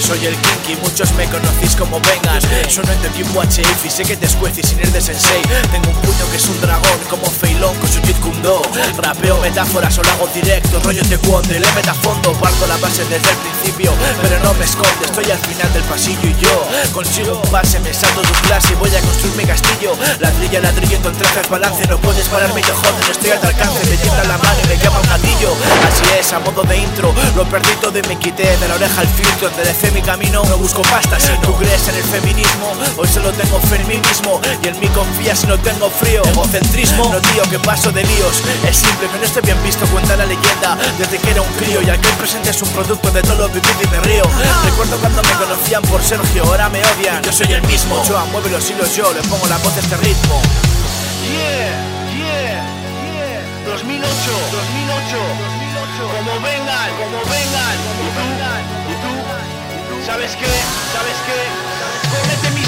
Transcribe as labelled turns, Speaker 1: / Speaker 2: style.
Speaker 1: soy el Kinky, muchos me conocéis como Vengan. Sueno en tu equipo HF y sé que te escueces sin ir de sensei. Tengo un puño que es un dragón, como Feilón con su Jeet Kune Do. Rapeo metáforas o lo hago directo, rollo taekwondo y le meto a fondo. Parto la base desde el principio, pero no me esconde, estoy al final del pasillo y yo consigo un pase, me salto tu clase y voy a construir mi castillo. Ladrillo a ladrillo, en tu entrega es balance, no puedes pararme, yo joder, no estoy al alcance. Me tiembla la mano y me llama un gatillo. Así es, a modo de intro, lo perdí todo y me quité de la oreja el filtro. Enderecé mi camino, no busco pasta. Si tú crees en el feminismo, hoy solo tengo fe en mí mismo. Y en mí confía si no tengo frío. Egocentrismo, no tío, que paso de líos. Es simple, que no esté bien visto, cuenta la leyenda. Desde que era un crío y aquel presente es un producto de todo lo vivido y me río. Recuerdo cuando me conocían por Sergio, ahora me odian. Yo soy el mismo, Ochoa, mueve los hilos, yo le pongo la voz a este ritmo.
Speaker 2: Yeah, yeah, yeah. 2008, como vengan, ¿y tú? ¿Sabes qué? Cómete mi